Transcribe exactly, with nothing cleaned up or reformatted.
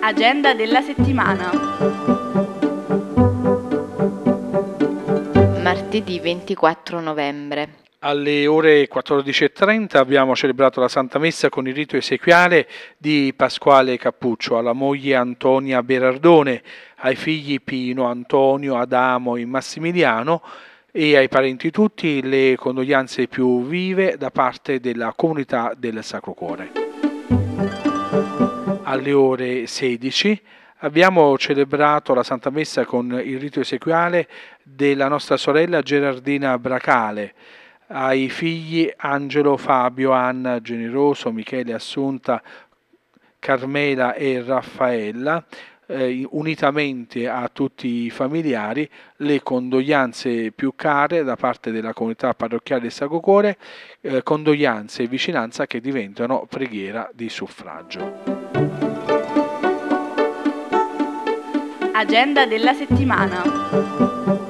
Agenda della settimana. Martedì ventiquattro novembre. Alle ore quattordici e trenta abbiamo celebrato la Santa Messa con il rito esequiale di Pasquale Cappuccio, alla moglie Antonia Berardone, ai figli Pino, Antonio, Adamo e Massimiliano e ai parenti tutti le condoglianze più vive da parte della comunità del Sacro Cuore. Alle ore sedici abbiamo celebrato la Santa Messa con il rito esequiale della nostra sorella Gerardina Bracale, ai figli Angelo, Fabio, Anna, Generoso, Michele, Assunta, Carmela e Raffaella, eh, unitamente a tutti i familiari, le condoglianze più care da parte della comunità parrocchiale del Sacro Cuore, eh, condoglianze e vicinanza che diventano preghiera di suffragio. Agenda della settimana.